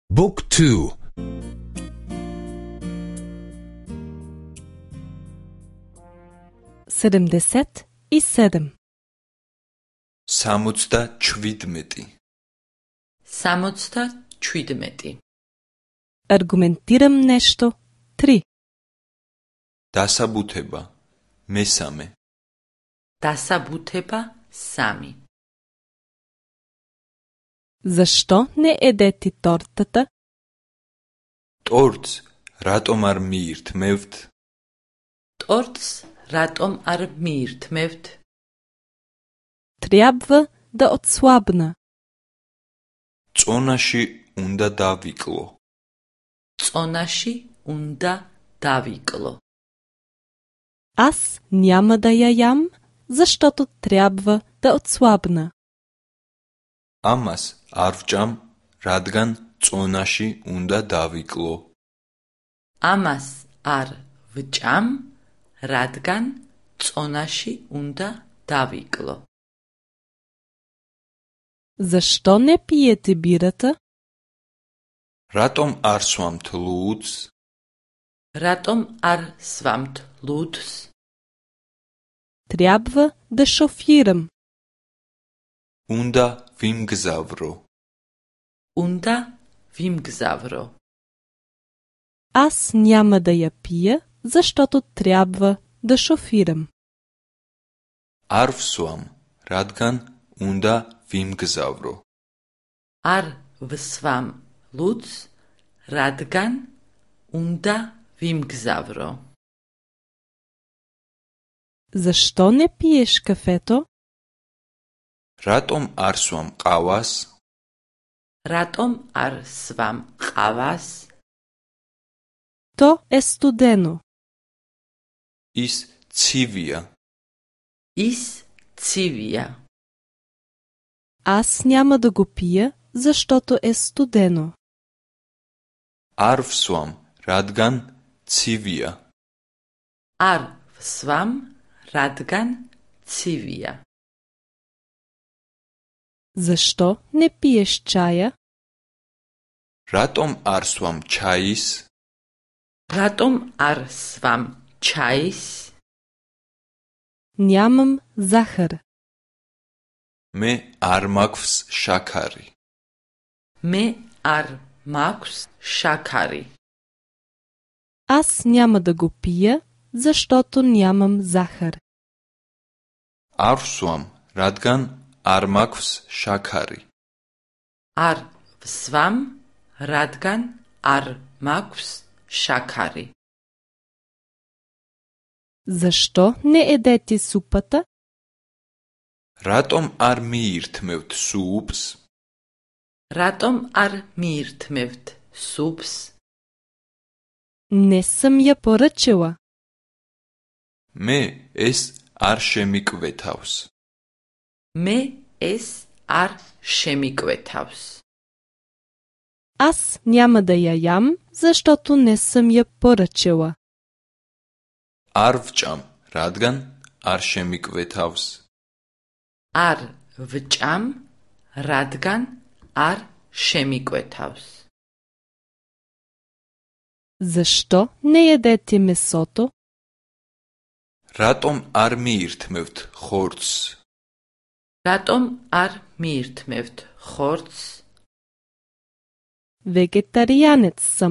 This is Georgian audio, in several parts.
Book 2. 77. 77. 77. Аргументирам нещо 3. დასაბუთება მესამე. დასაბუთება 3. Защо не едете тортата? ტორტს რატომ არ მიირთმევთ? ტორტს რატომ არ მიირთმევთ? Трябва да отслабна. წონაში უნდა დავიკლო. წონაში უნდა დავიკლო. Аз няма да я ям, защото трябва да отслабна. ამას არ ვჭამ, რადგან წონაში უნდა დავიკლო. ამას არ ვჭამ, რადგან წონაში უნდა დავიკლო. Защо не пиете бирата? რატომ არ სვამთ ლუდს? რატომ არ სვამთ ლუდს? Трябва да шофирам. უნდა ვიმგზავრო. უნდა ვიმგზავრო. Аз няма да я пия, защото трябва да шофирам. არ ვსვამ, რადგან უნდა ვიმგზავრო. არ ვსვამ ლუდს, რადგან უნდა ვიმგზავრო. Защо не пиеш кафето? რატომ არ სვამ ყავას? რატომ არ სვამ ყავას? То е студено. ის ცივია. ის ცივია. Аз няма да го пия, защото е студено. არ ვსვამ, რადგან ცივია. არ ვსვამ, რადგან ცივია. Защо не пиеш чая? რატომ არ სვამ ჩაის? რატომ არ სვამ ჩაის? Нямам захар. მე არ მაქვს შაქარი. მე არ მაქვს შაქარი. Аз няма да го пия, защото нямам захар. არ ვსვამ, რადგან არ მაქვს შაქარი. არ ვსვამ, რადგან არ მაქვს შაქარი. Защо не едете супата? რატომ არ მიირთმევთ სუპს? რატომ არ მიირთმევთ სუპს? Не съм я поръчала. მე ეს არ შემიკვეთავს. მე ეს არ შემიკვეთავს. Аз няма да я ям, защото не съм я поръчала. არ ვჭამ, რადგან არ შემიკვეთავს. არ ვჭამ, რადგან არ შემიკვეთავს. Защо не ядете месото? რატომ არ მიირთმევთ ხორცს? რატომ არ მიირთმევთ ხორცს? Вегетарианец съм.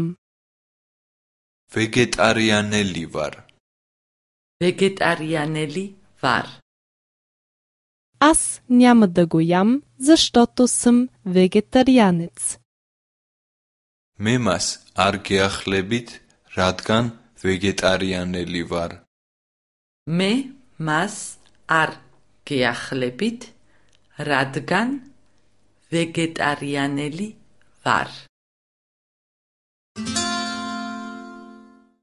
ვეგეტარიანელი ვარ. ვეგეტარიანელი ვარ. Аз няма да го ям, защото съм вегетарианец. მე მას არ გეახლებით, რადგან ვეგეტარიანელი ვარ. მე მას არ გეახლებით, რადგან ვეგეტარიანელი ვარ.